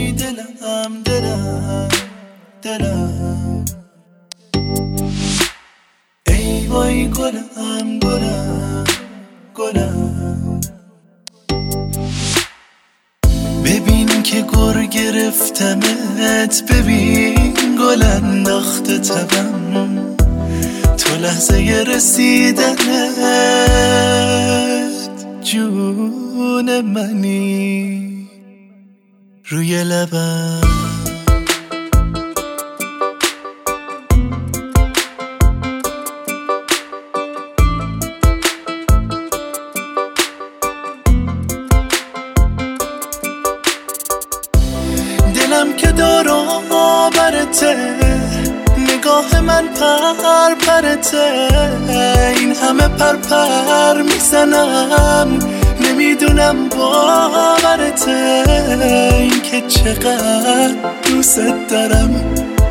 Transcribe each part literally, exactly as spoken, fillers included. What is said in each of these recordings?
وای دلم دلم دلم، ای وای گلم گلم گلم. ببین که گر گرفتمت، ببین گل انداخته تبم، تو لحظه رسیدنت جون منی روی لبم. دلم که دارم برته، نگاه من پر پرته، این همه پر پر میزنم، نمیدونم باورته، این که چقدر دوست دارم.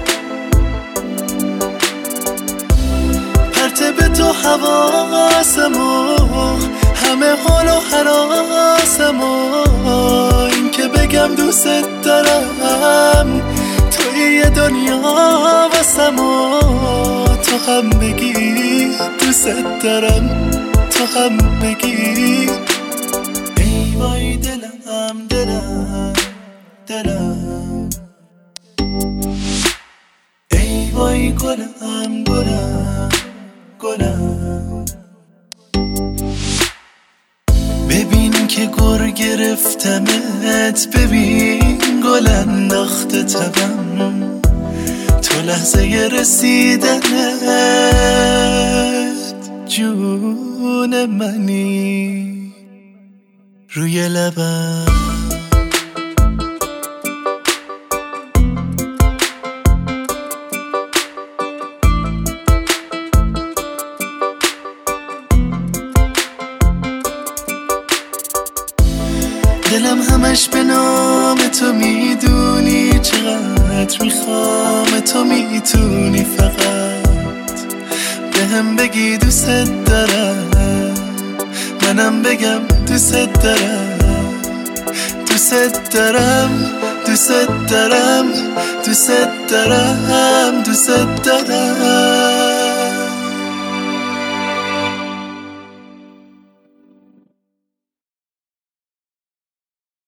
پرته به تو حواسمو، همه حال و حراسمو، این که بگم دوست دارم، توی یه دنیا واسمو، تو هم بگی دوست دارم، تو هم بگی. ای وای دلم دلم دلم، ای وای گلم گلم گلم. ببین که گر گرفتمت، ببین گل انداخته تبم، تو لحظه رسیدنت جون منی روی لبم. دلم همش به نام تو، میدونی چقدر میخوام، تو میتونی فقط به هم بگی دوست دارم، منم بگم دوست دارم، دوست دارم دوست دارم دوست دارم دوست دارم.